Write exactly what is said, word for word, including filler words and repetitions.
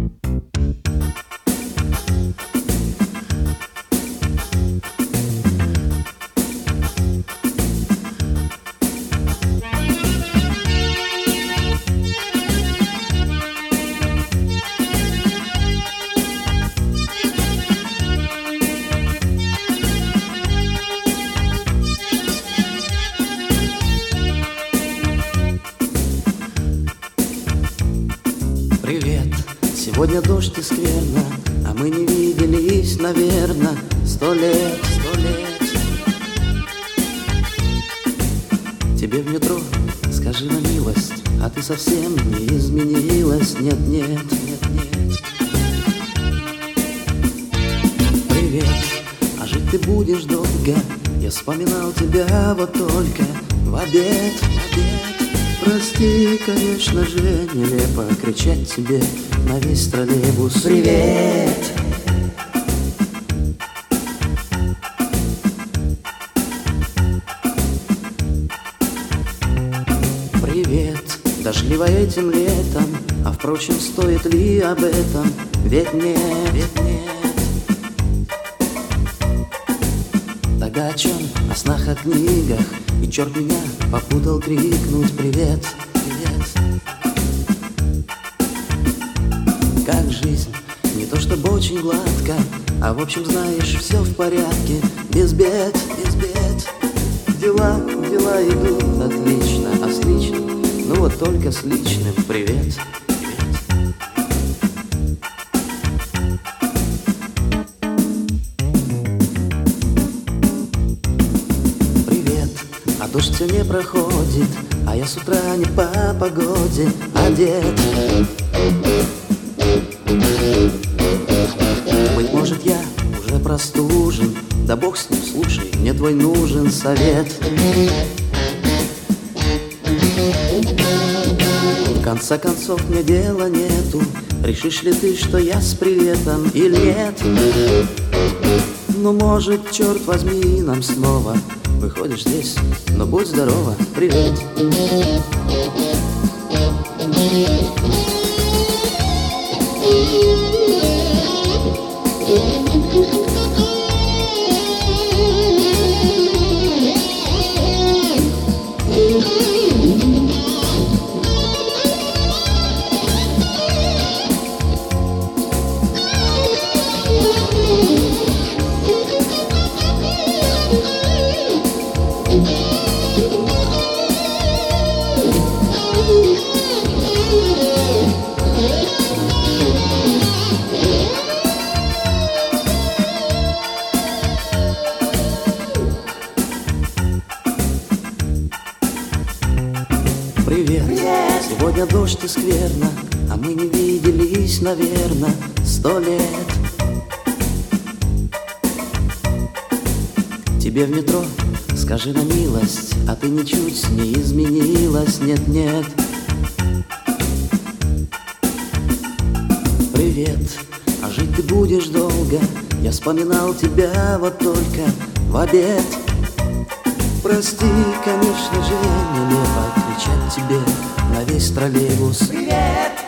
Привет, сегодня дождь и скверно, а мы не виделись, наверно, сто лет, сто лет. Тебе в метро скажи на милость, а ты совсем не изменилась, нет, нет, нет, нет. Привет, а жить ты будешь долго, я вспоминал тебя вот только в обед, в обед. Прости, конечно же, нелепо кричать тебе на весь троллейбус «Привет!». Привет, дождливо этим летом, а впрочем, стоит ли об этом? Ведь нет, ведь нет. Тогда о чем? О снах, о книгах. И черт меня попутал крикнуть «Привет, привет!». Как жизнь, не то чтобы очень гладко, а в общем, знаешь, все в порядке, без бед, без бед. Дела, дела идут отлично, а с личным, ну вот только с личным привет. А дождь все не проходит, а я с утра не по погоде одет. Быть может, я уже простужен, да бог с ним, слушай, мне твой нужен совет. В конце концов, мне дела нету, решишь ли ты, что я с приветом или нет? Ну, может, черт возьми, нам снова выходишь здесь, но будь здорова, привет. Привет, привет, сегодня дождь и скверно, а мы не виделись, наверно, сто лет. Тебе в метро скажи на милость, а ты ничуть не изменилась, нет, нет. Привет, а жить ты будешь долго, я вспоминал тебя вот только в обед. Прости, конечно же, нелепо кричать тебе на весь троллейбус «Привет!».